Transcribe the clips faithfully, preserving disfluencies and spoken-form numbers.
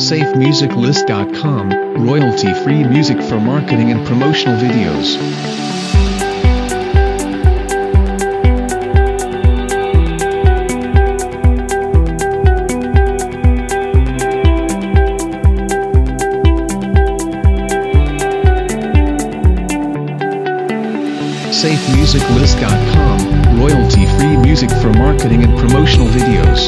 safe music list dot com, royalty-free music for marketing and promotional videos. safe music list dot com, royalty-free music for marketing and promotional videos.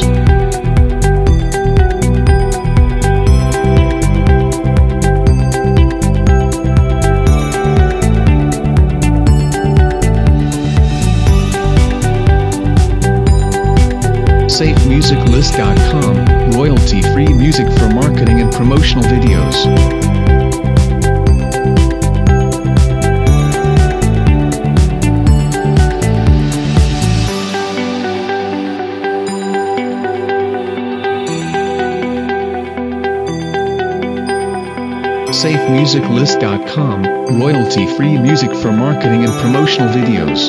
safe music list dot com, royalty-free music for marketing and promotional videos. safe music list dot com, royalty-free music for marketing and promotional videos.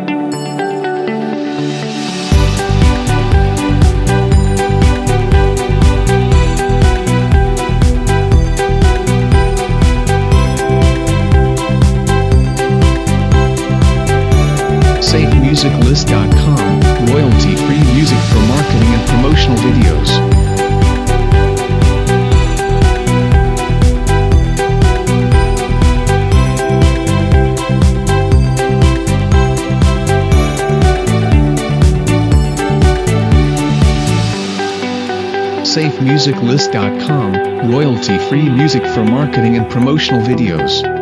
safe music list dot com, royalty-free music for marketing and promotional videos. safe music list dot com, royalty-free music for marketing and promotional videos.